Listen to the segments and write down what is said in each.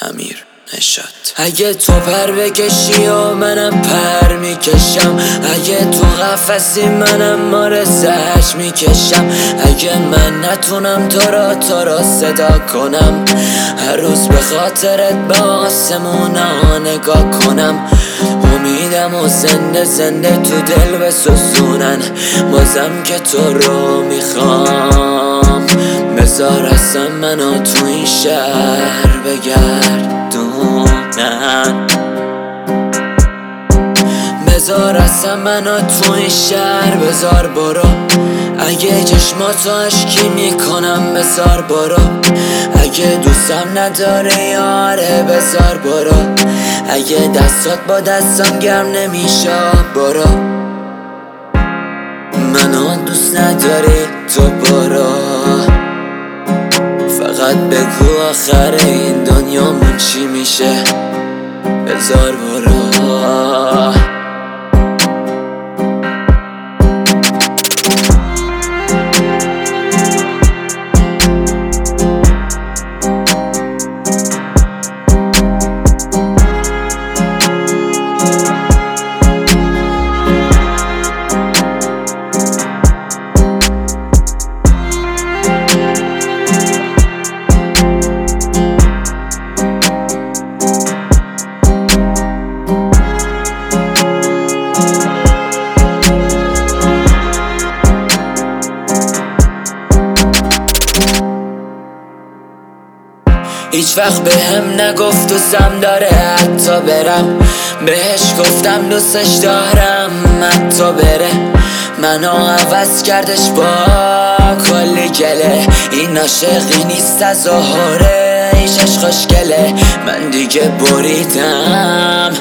امیر نشاط. اگه تو پر بکشی و منم پر میکشم، اگه تو قفسی منم مار سرش میکشم، اگه من نتونم تو را صدا کنم، هر روز به خاطرت به آسمونا نگاه کنم، امیدم و زنده تو دل بسوزونن، بازم که تو رو میخوام، بذار اصلا منو تو این شهر بگردونن، بذار اصلا منو تو این شهر، بذار برو، اگه چشماتو اشکی میکنم بذار برو، اگه دوستم نداره یاره بذار برو، اگه دستات با دستم گرم نمیشه برو، منو دوست نداری تو برو، فقط بگو آخر این دنیامون چی میشه، بذار برو. هیچ وقت به هم نگفت دوستم داره حتی برم، بهش گفتم دوستش دارم حتی بره، منو عوض کردش با کلی گله، این عاشقی نیست از ظاهره ایشش خوشگله، من دیگه بریدم،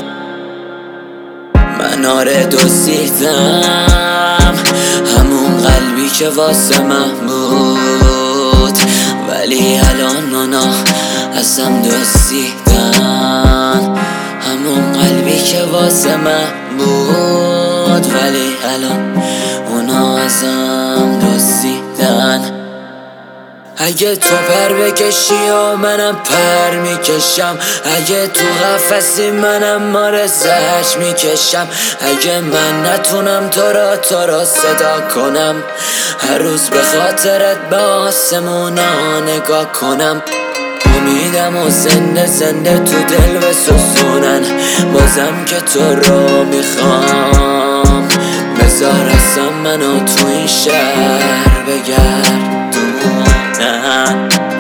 من آره دزدیدم همون قلبی که واسه من بود، ولی الان اونا ازم دزدیدن، همون قلبی که واسه من بود، ولی الان اونا ازم دزدیدن. اگه تو پر بکشی و منم پر میکشم، اگه تو قفسی منم مار زهش میکشم، اگه من نتونم تو را صدا کنم، هر روز به خاطرت به آسمونا نگاه کنم، امیدم و زنده تو دل بسوزونن، بازم که تو رو میخوام، بذار اصلا منو تو این شهر بگردونن.